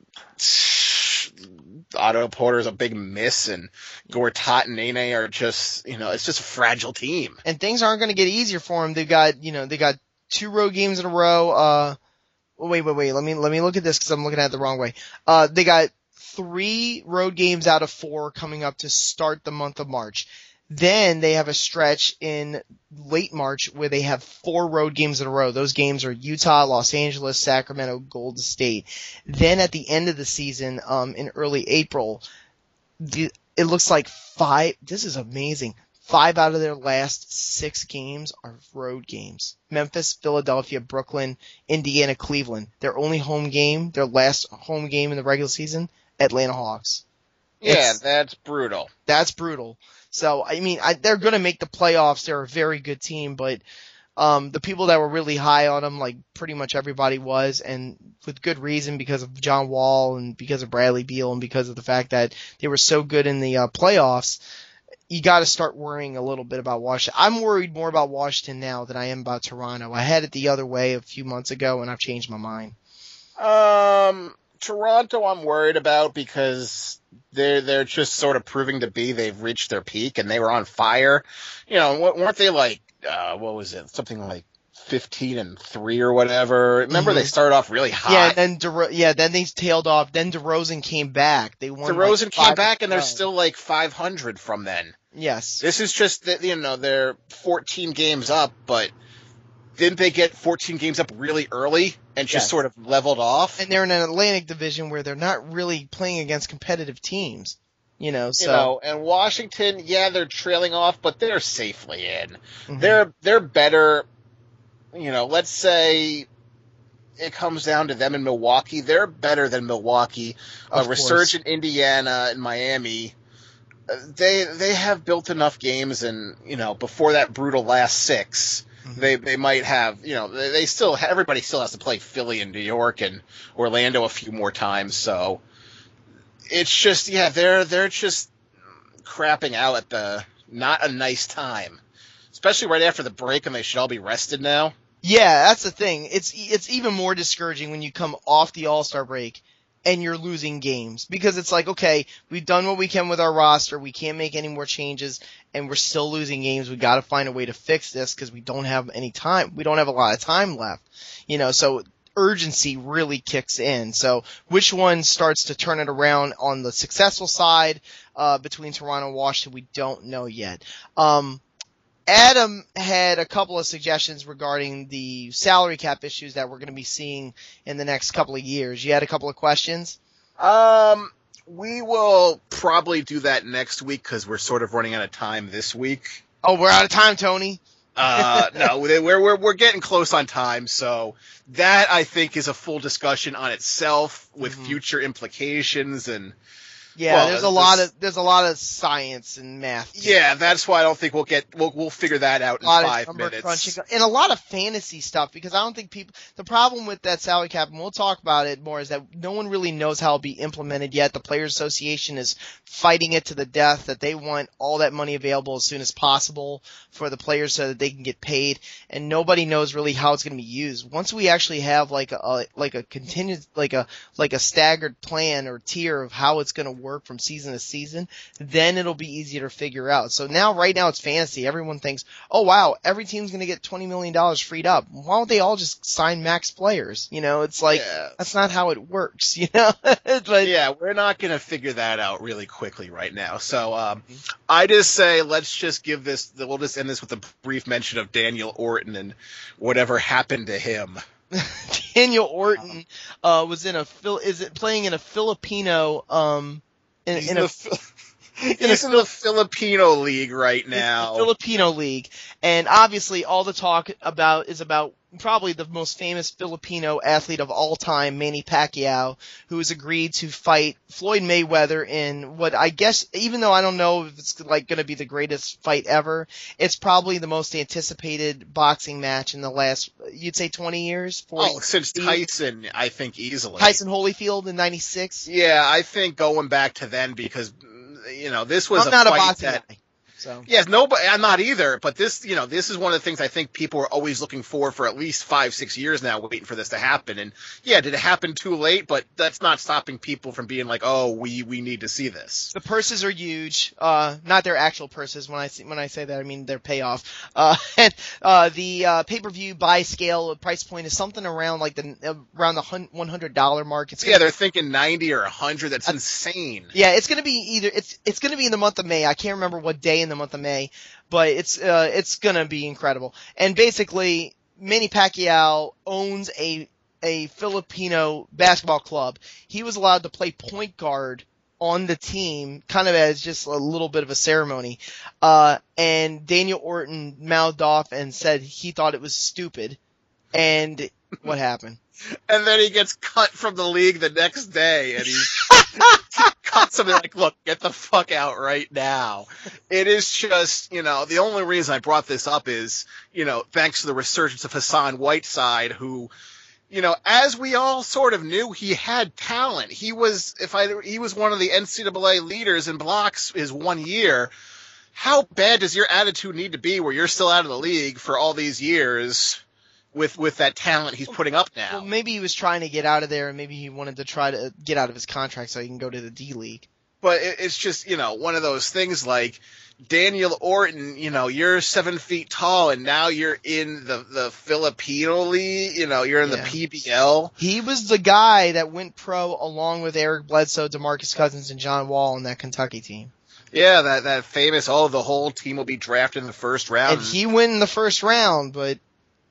Otto Porter's a big miss and Gortat and Nene are just, you know, it's just a fragile team. And things aren't going to get easier for him. They've got, you know, they got two road games in a row. Uh, wait, wait, wait. Let me, let me look at this because I'm looking at it the wrong way. Uh, they got three road games out of four coming up to start the month of March. Then they have a stretch in late March where they have four road games in a row. Those games are Utah, Los Angeles, Sacramento, Golden State. Then at the end of the season, um, in early April, the, it looks like five, this is amazing. Five out of their last six games are road games. Memphis, Philadelphia, Brooklyn, Indiana, Cleveland. Their only home game, their last home game in the regular season, Atlanta Hawks. Yeah, It's- that's brutal. That's brutal. So, I mean, I, they're going to make the playoffs. They're a very good team, but um, the people that were really high on them, like pretty much everybody was, and with good reason because of John Wall and because of Bradley Beal and because of the fact that they were so good in the uh, playoffs, you got to start worrying a little bit about Washington. I'm worried more about Washington now than I am about Toronto. I had it the other way a few months ago, and I've changed my mind. Um, Toronto I'm worried about because they're they're just sort of proving to be they've reached their peak and they were on fire. You know, weren't they like uh, what was it? Something like fifteen and three or whatever. Remember Mhm. they started off really hot. Yeah, then DeRo- yeah, then they tailed off. Then DeRozan came back. They won. DeRozan like came five back and they're in a row. still like five hundred from then. Yes. This is just that, you know, they're fourteen games up, but didn't they get fourteen games up really early and just Yes. sort of leveled off? And they're in an Atlantic division where they're not really playing against competitive teams. You know, so. You know, and Washington, yeah, they're trailing off, but they're safely in. Mm-hmm. They're they're better. You know, let's say it comes down to them in Milwaukee. They're better than Milwaukee. Of uh, Resurgent Indiana and Miami. Uh, they they have built enough games, and you know, before that brutal last six, mm-hmm. they they might have. You know, they, they still everybody still has to play Philly and New York and Orlando a few more times. So. It's just, yeah, they're they're just crapping out at the not a nice time, especially right after the break, and they should all be rested now. Yeah, that's the thing. It's it's even more discouraging when you come off the All-Star break and you're losing games, because it's like, okay, we've done what we can with our roster, we can't make any more changes, and we're still losing games. We got to find a way to fix this because we don't have any time. We don't have a lot of time left, you know. So. Urgency really kicks in. So which one starts to turn it around on the successful side uh, between Toronto and Washington, we don't know yet. Um, Adam had a couple of suggestions regarding the salary cap issues that we're going to be seeing in the next couple of years. You had a couple of questions? Um, we will probably do that next week because we're sort of running out of time this week. Oh, we're out of time, Tony. uh, no, we're, we're, we're getting close on time. So that I think is a full discussion on itself with mm-hmm. future implications and, yeah, well, there's a lot of, there's a lot of science and math. Yeah, that's why I don't think we'll get, we'll, we'll figure that out in five minutes. Crunching, and a lot of fantasy stuff, because I don't think people, the problem with that salary cap, and we'll talk about it more, is that no one really knows how it'll be implemented yet. The Players Association is fighting it to the death, that they want all that money available as soon as possible for the players so that they can get paid, and nobody knows really how it's going to be used. Once we actually have like a, like a continued, like a, like a staggered plan or tier of how it's going to work from season to season, then it'll be easier to figure out. So now, right now, it's fantasy. Everyone thinks, oh wow, every team's going to get twenty million dollars freed up. Why don't they all just sign max players? You know, it's like, yeah. That's not how it works, you know? But, yeah, we're not going to figure that out really quickly right now. So, um, I just say, let's just give this, we'll just end this with a brief mention of Daniel Orton and whatever happened to him. Daniel Orton, uh, was in a, is it playing in a Filipino, um, In, he's in, in, a, the, he's in the Filipino league right now. The Filipino league. And obviously all the talk about is about probably the most famous Filipino athlete of all time, Manny Pacquiao, who has agreed to fight Floyd Mayweather in what I guess, even though I don't know if it's like going to be the greatest fight ever, it's probably the most anticipated boxing match in the last, you'd say twenty years? forty, oh, since Tyson, I think easily. Tyson Holyfield in ninety-six? Yeah, I think going back to then because, you know, this was I'm a not fight a boxing that... guy. So. Yes, nobody. I'm not either. But this, you know, this is one of the things I think people are always looking for for at least five, six years now, waiting for this to happen. And yeah, did it happen too late? But that's not stopping people from being like, oh, we we need to see this. The purses are huge. Uh, not their actual purses. When I see, when I say that, I mean their payoff. Uh, and uh, the uh, pay-per-view buy scale price point is something around like the uh, around the one hundred dollar mark. It's yeah, they're thinking ninety or a hundred. That's uh, insane. Yeah, it's gonna be either it's it's gonna be in the month of May. I can't remember what day in the month of May. But it's uh, it's gonna be incredible. And basically, Manny Pacquiao owns a a Filipino basketball club. He was allowed to play point guard on the team, kind of as just a little bit of a ceremony. Uh, and Daniel Orton mouthed off and said he thought it was stupid. And what happened? And then he gets cut from the league the next day, and he's cuts him like, look, get the fuck out right now. It is just, you know, the only reason I brought this up is, you know, thanks to the resurgence of Hassan Whiteside, who, you know, as we all sort of knew, he had talent. He was, if I, he was one of the N C double A leaders in blocks his one year. How bad does your attitude need to be where you're still out of the league for all these years? With with that talent he's putting up now. Well, maybe he was trying to get out of there, and maybe he wanted to try to get out of his contract so he can go to the D League. But it, it's just, you know, one of those things like Daniel Orton, you know, you're seven feet tall, and now you're in the, the Filipino League, you know, you're in yeah. the P B L. He was the guy that went pro along with Eric Bledsoe, DeMarcus Cousins, and John Wall on that Kentucky team. Yeah, that, that famous, oh, the whole team will be drafted in the first round. And he went in the first round, but...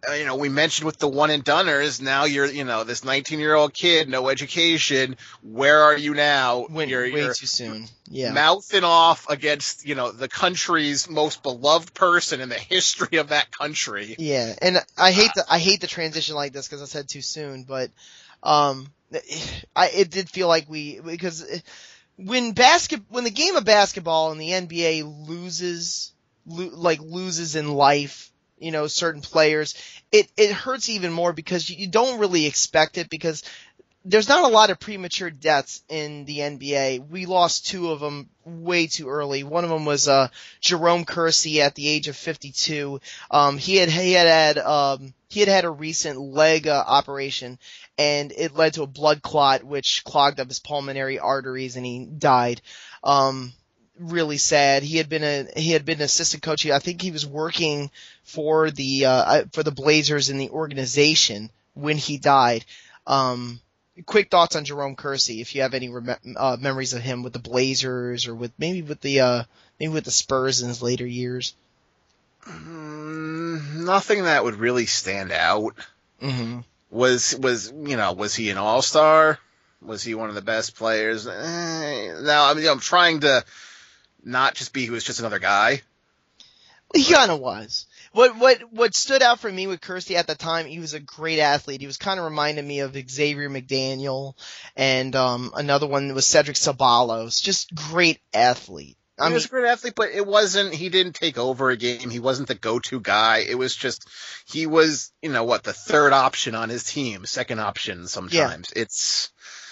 uh, you know, we mentioned with the one and doneers, now you're, you know, this nineteen year old kid, no education. Where are you now? Went you're, way you're too soon. Yeah. mouthing off against, you know, the country's most beloved person in the history of that country. Yeah. And I hate the, I hate the transition like this because I said too soon, but, um, I, it did feel like we, because when basket, when the game of basketball in the N B A loses, lo, like loses in life, you know, certain players, it, it hurts even more because you, you don't really expect it because there's not a lot of premature deaths in the N B A. We lost two of them way too early. One of them was, uh, Jerome Kersey at the age of fifty-two. Um, he had, he had had, um, he had had a recent leg, uh, operation and it led to a blood clot which clogged up his pulmonary arteries and he died. Um, really sad. He had been a he had been an assistant coach. I think he was working for the uh for the Blazers in the organization when he died. Um quick thoughts on Jerome Kersey if you have any rem- uh, memories of him with the Blazers or with maybe with the uh maybe with the Spurs in his later years. Mm, nothing that would really stand out. Mm-hmm. Was was you know was he an all-star? Was he one of the best players? Eh, now I mean I'm trying to not just be he was just another guy. He kind of was. What what what stood out for me with Kersey at the time, he was a great athlete. He was kind of reminding me of Xavier McDaniel, and um another one was Cedric Ceballos. Just great athlete. I He mean, was a great athlete, but it wasn't. He didn't take over a game. He wasn't the go-to guy. It was just he was, you know, what the third option on his team, second option sometimes. Yeah. It's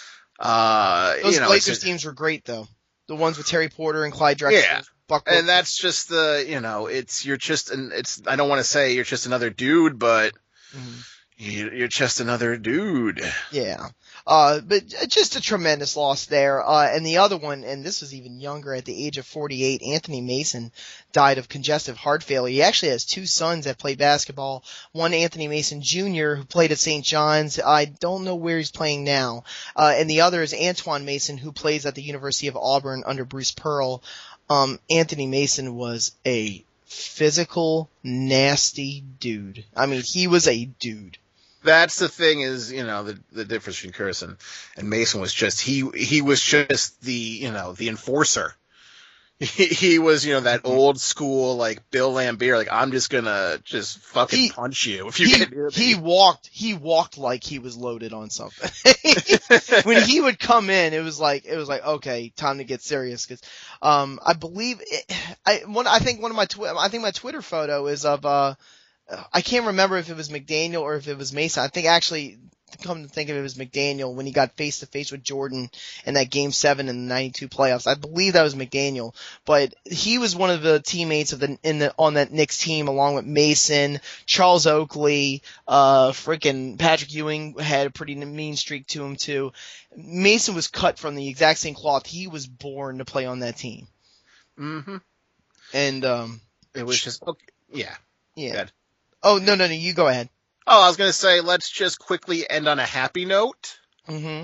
uh, those you know, Blazers it's, teams were great though. The ones with Terry Porter and Clyde Drexler. Yeah. Buck and that's just the, you know, it's, you're just, an, it's, I don't want to say you're just another dude, but mm-hmm. you, you're just another dude. Yeah. Uh, but just a tremendous loss there. Uh, and the other one, and this was even younger at the age of forty-eight, Anthony Mason died of congestive heart failure. He actually has two sons that play basketball. One, Anthony Mason Junior, who played at Saint John's. I don't know where he's playing now. Uh, and the other is Antoine Mason, who plays at the University of Auburn under Bruce Pearl. Um, Anthony Mason was a physical, nasty dude. I mean, he was a dude. That's the thing is, you know, the the difference between Curtis and, and Mason was just, he he was just the, you know, the enforcer. He, he was, you know, that old school, like, Bill Laimbeer, like, I'm just gonna just fucking he, punch you if you he, get near me. He walked, he walked like he was loaded on something. When he would come in, it was like, it was like, okay, time to get serious. Cause, um, I believe, it, I, one, I think one of my, twi- I think my Twitter photo is of, uh, I can't remember if it was McDaniel or if it was Mason. I think actually, come to think of it, it was McDaniel when he got face to face with Jordan in that game seven in the ninety-two playoffs. I believe that was McDaniel, but he was one of the teammates of the, in the, on that Knicks team along with Mason, Charles Oakley, uh, frickin' Patrick Ewing had a pretty mean streak to him too. Mason was cut from the exact same cloth. He was born to play on that team. Mm-hmm. And, um, it was just, okay, yeah. Yeah. Good. Oh, no, no, no, you go ahead. Oh, I was going to say, let's just quickly end on a happy note. Mm-hmm.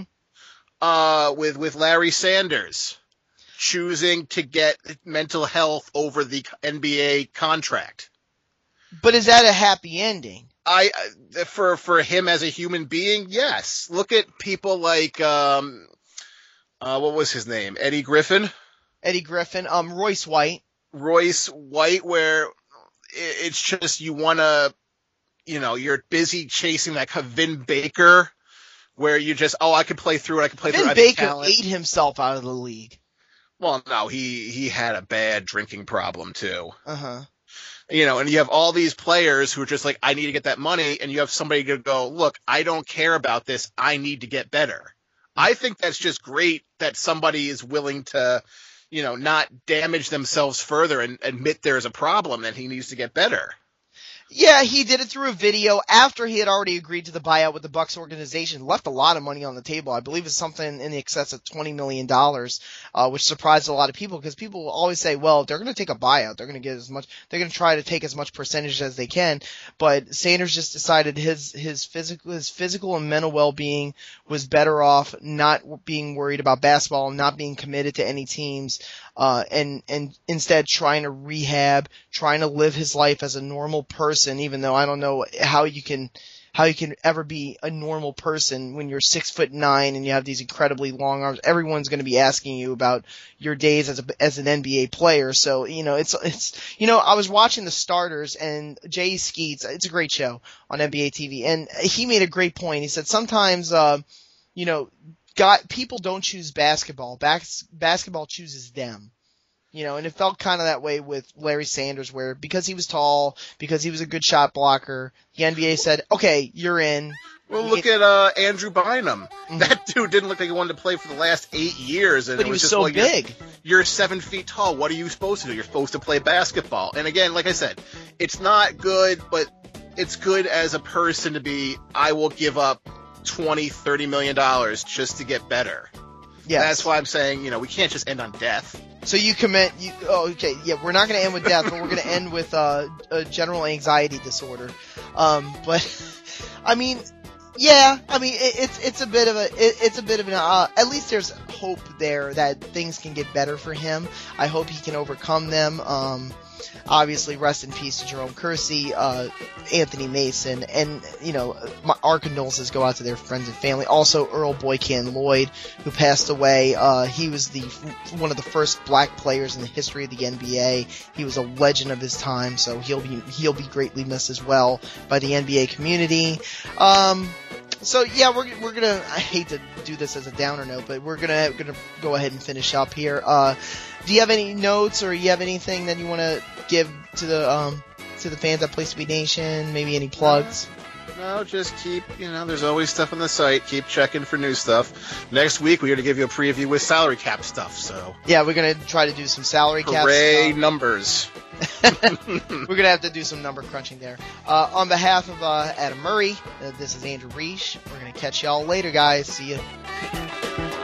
Uh, with, with Larry Sanders choosing to get mental health over the N B A contract. But is that a happy ending? I, for, for him as a human being, yes. Look at people like, um, uh, what was his name? Eddie Griffin? Eddie Griffin, um, Royce White. Royce White, where it's just, you want to, you know, you're busy chasing that Vin Baker, where you just, oh, I could play through it, I could play Vin through it. Vin Baker ate himself out of the league. Well, no, he, he had a bad drinking problem too. Uh-huh. You know, and you have all these players who are just like, I need to get that money, and you have somebody to go, look, I don't care about this, I need to get better. Mm-hmm. I think that's just great that somebody is willing to, you know, not damage themselves further and admit there's a problem and he needs to get better. Yeah, he did it through a video after he had already agreed to the buyout with the Bucks organization, left a lot of money on the table. I believe it's something in the excess of twenty million dollars, uh, which surprised a lot of people because people will always say, well, they're going to take a buyout. They're going to get as much, they're going to try to take as much percentage as they can. But Sanders just decided his, his physical, his physical and mental well-being was better off not being worried about basketball, not being committed to any teams. uh, and, and instead trying to rehab, trying to live his life as a normal person, even though I don't know how you can, how you can ever be a normal person when you're six foot nine and you have these incredibly long arms. Everyone's going to be asking you about your days as a, as an N B A player. So, you know, it's, it's, you know, I was watching The Starters and Jay Skeets, it's a great show on N B A T V, and he made a great point. He said sometimes, uh, you know, God, people don't choose basketball. Bas- basketball chooses them. You know, and it felt kind of that way with Larry Sanders, where because he was tall, because he was a good shot blocker, the N B A said, okay, you're in. Well, look at uh, Andrew Bynum. Mm-hmm. That dude didn't look like he wanted to play for the last eight years. And but it he was, was just so like, big. You're, you're seven feet tall. What are you supposed to do? You're supposed to play basketball. And again, like I said, it's not good, but it's good as a person to be, I will give up twenty, thirty million dollars just to get better. Yes. That's why I'm saying, you know, we can't just end on death. So you commit, you, oh, okay, yeah, we're not going to end with death, but we're going to end with uh, a general anxiety disorder. Um, but, I mean, yeah, I mean, it, it's it's a bit of a, it, it's a bit of an, uh, at least there's hope there that things can get better for him. I hope he can overcome them. Um, obviously, rest in peace to Jerome Kersey, uh, Anthony Mason, and, you know, my, our condolences go out to their friends and family. Also, Earl Boykin Lloyd, who passed away. Uh, he was the one of the first black players in the history of the N B A. He was a legend of his time, so he'll be he'll be greatly missed as well by the N B A community. Um, so yeah, we're we're gonna. I hate to do this as a downer note, but we're gonna gonna go ahead and finish up here. Uh, do you have any notes, or you have anything that you want to give to the um to the fans at Place to Be Nation? Maybe any plugs? No, just keep, you know, there's always stuff on the site. Keep checking for new stuff. Next week, we're going to give you a preview with salary cap stuff, so. Yeah, we're going to try to do some salary cap Hooray, stuff. numbers. We're going to have to do some number crunching there. Uh, on behalf of uh, Adam Murray, uh, this is Andrew Reich. We're going to catch y'all later, guys. See you.